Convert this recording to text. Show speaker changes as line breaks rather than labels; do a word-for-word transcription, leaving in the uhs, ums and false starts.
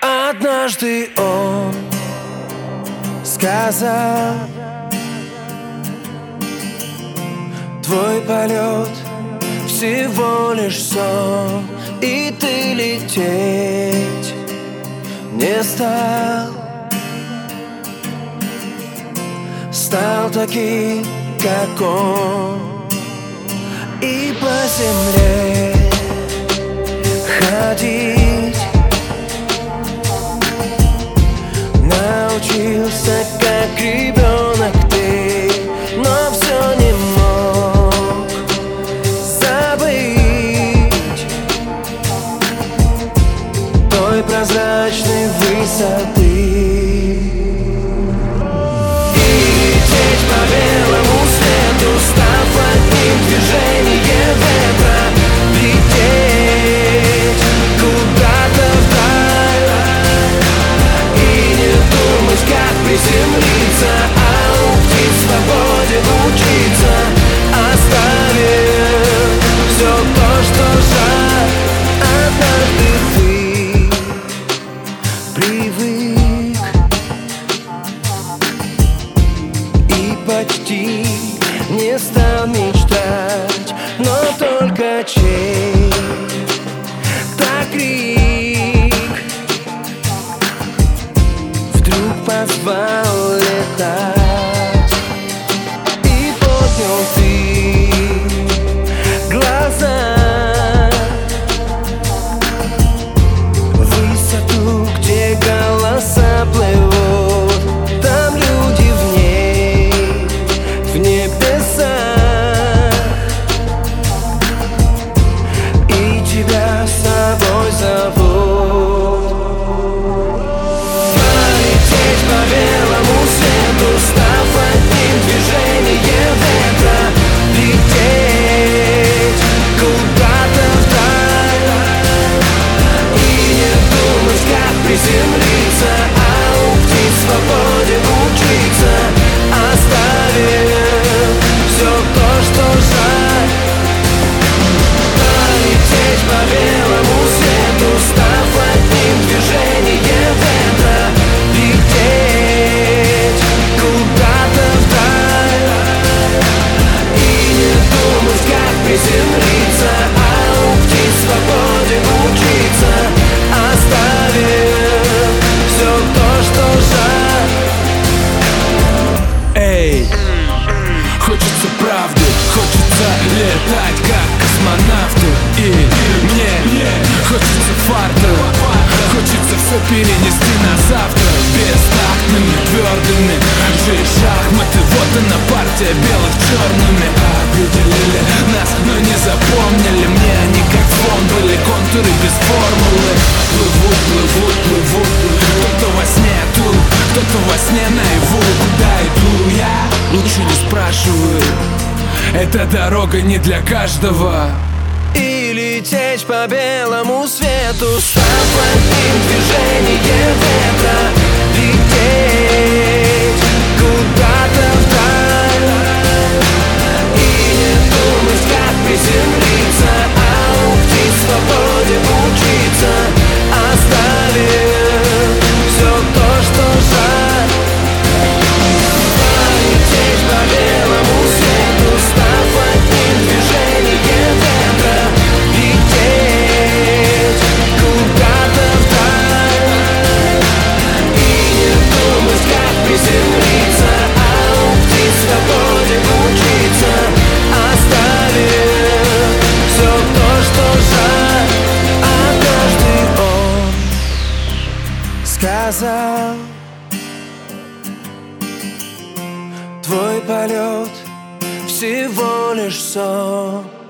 Однажды он сказал: твой полет всего лишь сон, и ты лететь не стал. Стал таким, как он, и по земле ходить научился, как ребенок ты, но все не мог забыть той прозрачной высоты. По белому свету, став одним движением ветра, лететь куда-то вдаль и не думать, как приземлиться, а уйти в свободе учиться, оставив все то, что жаль. Однажды ты привык почти не стал мечтать, но только чей-то крик вдруг позвал летать, и поднял ты глаза в высоту, где голоса плывут, там люди в ней, в небесах, и тебя с собой зовут. Полететь по белому свету, став одним движением ветра, лететь куда-то вдаль и не думать, как приземлиться, а уйти в свободе учиться, оставив все то, что жаль. Полететь по белому свету, став одним движением ветра, лететь куда-то вдаль и не думать, как приземлиться, а уйти в свободе учиться, оставив все то, что жаль. Эй! Хочется правды, хочется летать, как космонавты, и мне хочется фарта, хочется все перенести на завтра. Бестактными, твердыми, жизнь шахматы, вот она партия белых черными. Определили нас, но не запомнили, мне они как фон были, контуры без формулы. Плывут, плывут, плывут, кто-то во сне тут, кто-то во сне наяву. Куда иду я? Лучше не спрашивай, эта дорога не для каждого. И лететь по белому свету, став одним движением ветра, лететь куда-то вдаль и не думать, как приземлиться, а уйти в свободе учиться, оставив все то, что жаль. Полететь по белому свету, став одним движением ветра, лететь куда-то вдаль и не думать, как приземлиться, а уйти в свободе учиться, оставив все то, что жаль. Однажды он сказал: твой полет всего лишь сон,